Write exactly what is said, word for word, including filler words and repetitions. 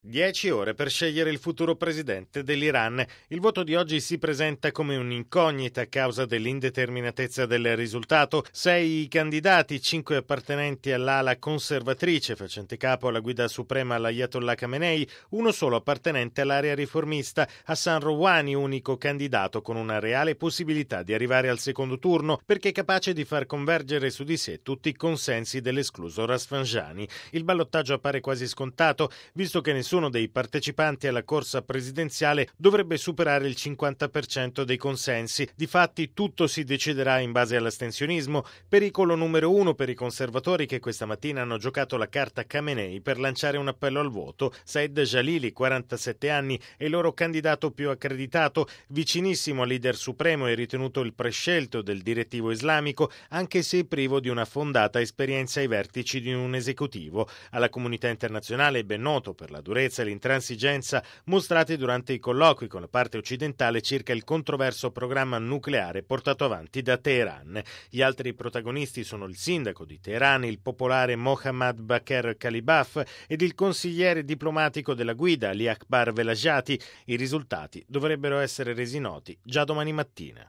Dieci ore per scegliere il futuro presidente dell'Iran. Il voto di oggi si presenta come un'incognita a causa dell'indeterminatezza del risultato. Sei i candidati, cinque appartenenti all'ala conservatrice, facente capo alla guida suprema all'Ayatollah Khamenei, uno solo appartenente all'area riformista, Hassan Rouhani, unico candidato con una reale possibilità di arrivare al secondo turno, perché capace di far convergere su di sé tutti i consensi dell'escluso Rafsanjani. Il ballottaggio appare quasi scontato, visto che nessuno Nessuno dei partecipanti alla corsa presidenziale dovrebbe superare il cinquanta per cento dei consensi. Difatti tutto si deciderà in base all'astensionismo, pericolo numero uno per i conservatori che questa mattina hanno giocato la carta Khamenei per lanciare un appello al voto. Saed Jalili, quarantasette anni, è il loro candidato più accreditato, vicinissimo al leader supremo e ritenuto il prescelto del direttivo islamico, anche se privo di una fondata esperienza ai vertici di un esecutivo. Alla comunità internazionale è ben noto per la durezza e l'intransigenza mostrati durante i colloqui con la parte occidentale circa il controverso programma nucleare portato avanti da Teheran. Gli altri protagonisti sono il sindaco di Teheran, il popolare Mohammad Bakr Kalibaf, ed il consigliere diplomatico della guida Ali Akbar Velajati. I risultati dovrebbero essere resi noti già domani mattina.